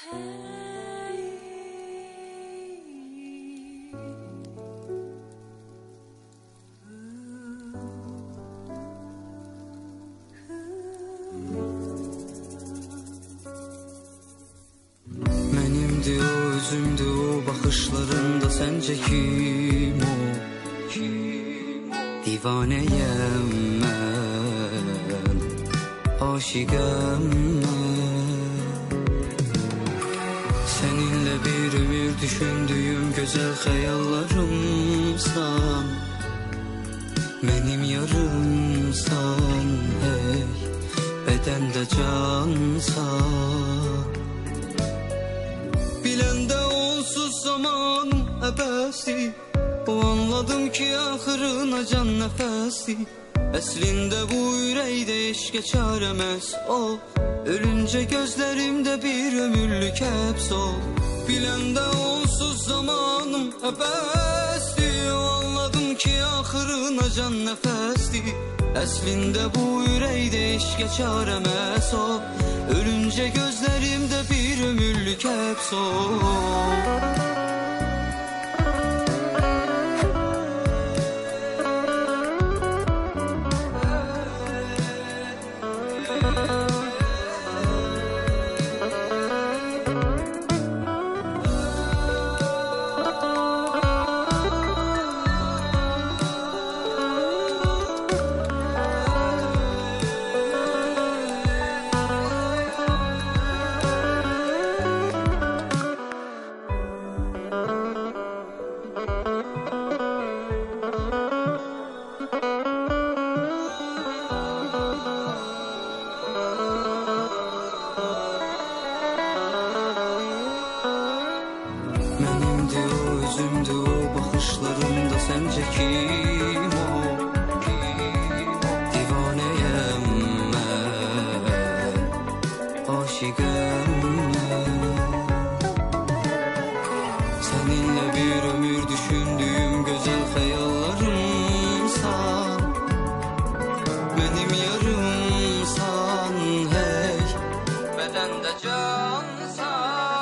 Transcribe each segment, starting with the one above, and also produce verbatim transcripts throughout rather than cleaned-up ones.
Mənimdi o, özümdü o, baxışlarında səncə kim o? Divanəyəm mən, aşiqəm mən. Səninlə bir ömür düşündüyüm gözəl xəyallarımsan, mənim yarımsan, hey, bədəndə cansan. Biləndə onsuz zamanım əbəsdi, o anladım ki axırına can nəfəsdi. Əslində bu ürəkdə eşqə çarəməz o, ölüncə gözlərimdə bir ömürlük həbs ol. Biləndə onsuz zamanım əbəsdi, o anladım ki axırına can nəfəsdi. Əslində bu ürəkdə eşqə çarəməz o, ölüncə gözlərimdə bir ömürlük həbs ol. Mənimdi o, özümdü o, baxışlarında səncə kim o? Divanəyəm mən, aşiqəm mən. Səninlə bir ömür düşündüyüm gözəl xəyallarımsan, mənim yarımsan, hey, bədəndə cansan.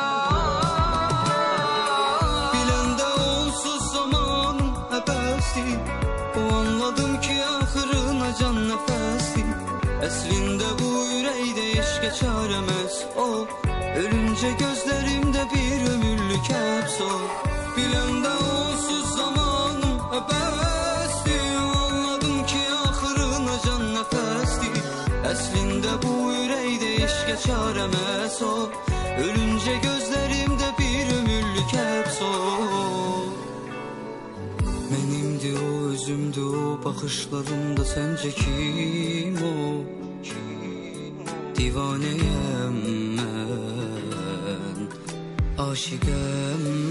O anladım ki axırına can nəfəsdi. Əslində bu ürəkdə eşqə çarəməz o, ölüncə gözlərimdə bir ömürlük həbs ol. Biləndə onsuz zamanım əbəsdi, o anladım ki axırına can nəfəsdi. Əslində bu ürəkdə eşqə çarəməz o, ölüncə gözlərimdə bir ömürlük həbs ol. Mənimdi o, özümdü o, baxışlarında səncə kim o? Divanəyəm mən, aşiqəm